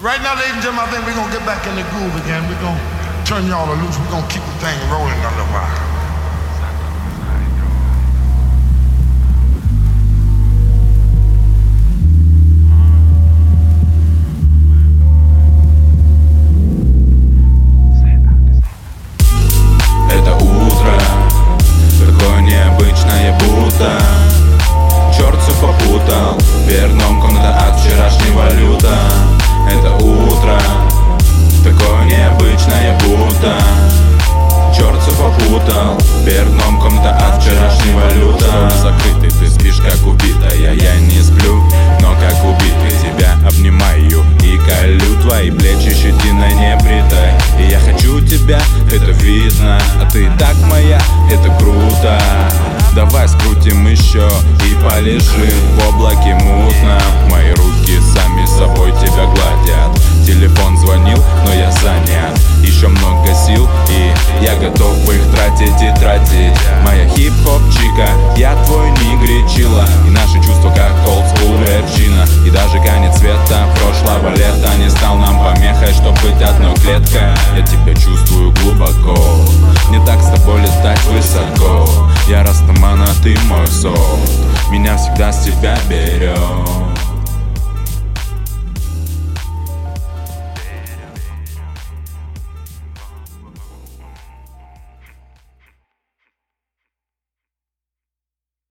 Right now, ladies and gentlemen, I think we're gonna get back in the groove again. We're gonna turn y'all loose. We're gonna keep the thing rolling a little while. Это утро такое необычное, будто черт все попутал. Верном комната от вчерашнего люта. Это утро такое необычное, будто черт все попутал. Верном комната от вчерашнего люта. Закрытый, ты спишь как убитая, я не сплю, но как убитый тебя обнимаю и колю твои плечи щетиной небритой. И я хочу тебя, это видно, а ты так моя, это круто. Давай скрутим еще и полежим в облаке мутно. Мои руки сами собой тебя гладят. Телефон звонил, но я занят. Еще много сил, и я готов их тратить и тратить. Моя хип-хоп-чика, я твой нигричила. И наши чувства как олдскул верджина. И даже конец света прошлого лета не стал нам помехой, чтоб быть одной клеткой. Я тебя чувствую глубоко, не так с тобой летать высоко. Я растаман, а ты мой софт, меня всегда с тебя берет.